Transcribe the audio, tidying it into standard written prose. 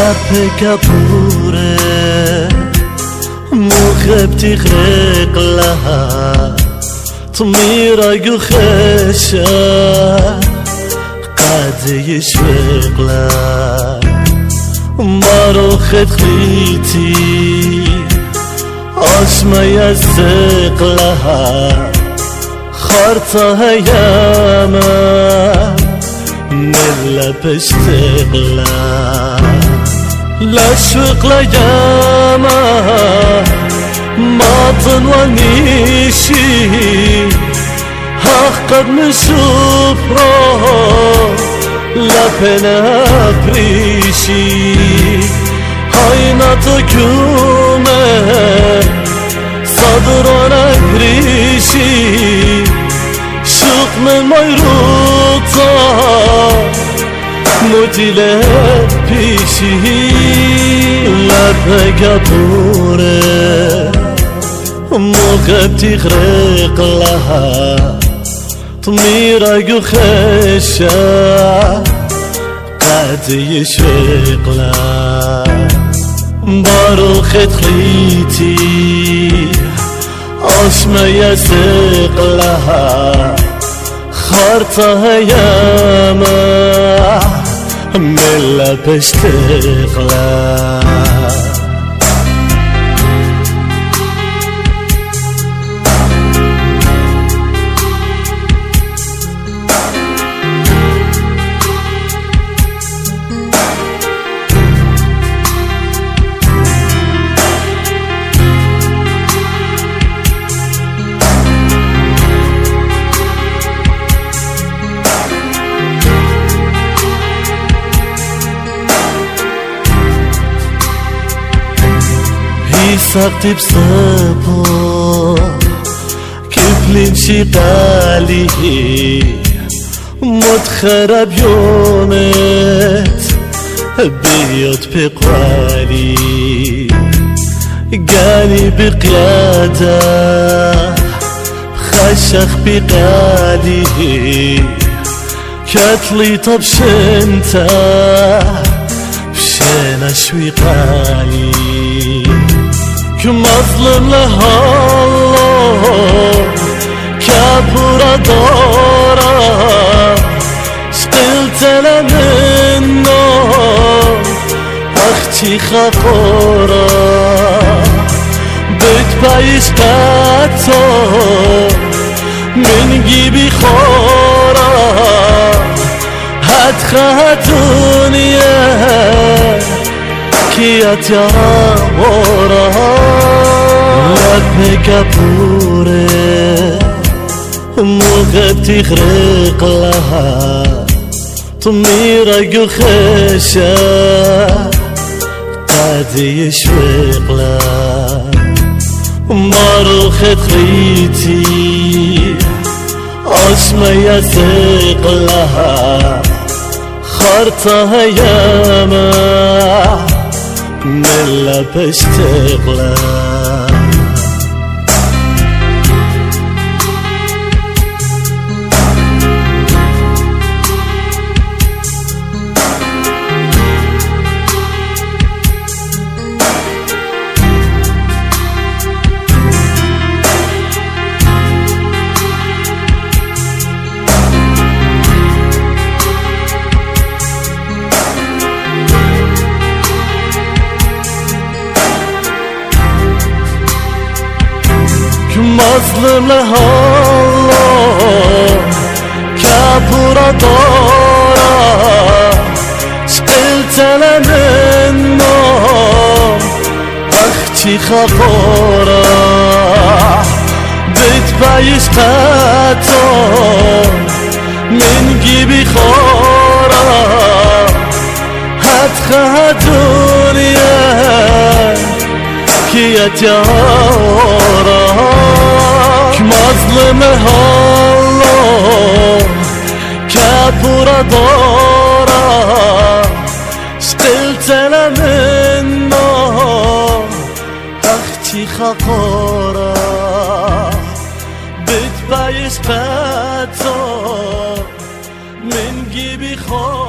لب كبورة مخب تغرق لها طميرك وخشة قد يشفق لها ماروخت خليتي عشما يزق لها خارطة ياما من بشتق لها لشوق لياما ماطن ونيشي قد نشوف روح لبنا بريشي هاينا تكومة صدرنا بريشي شوق من ميروطة مدلة بيشي لبك بورة موقب تغرق لها طميرك وخشة قد يشفق لها باروخت خليتي عشما يزق لها خارطة ياما من بشتق لها ساقتي بصبح كيف نمشي قالي متخرب يومت بيوت بقوالي قالي بقيادة خشخ بقالي كتلي طب شنتا بشينا شوي قالي مظلم لها الله كابورة دارة شقلت لمنه أختي خقورة بتبايش قاتو من جيبي خورة هدخها دنيا كيات يا ورا لبك بورة موقب تغرق لها طميرك وخشة قد يشفق لها باروخت خليتي عشما يزق لها خارطة ياما من بشتق لها مظلم لها الله كابورة دارة شقلت لمنه أختي خقورة بتبايش قاتو من جيبي خورة هدخها دنيا كيات يا ورا مظلمها الله كابورة دارة شقلت لمنه أختي خقورة بتبايش قاتو من جيبي خورة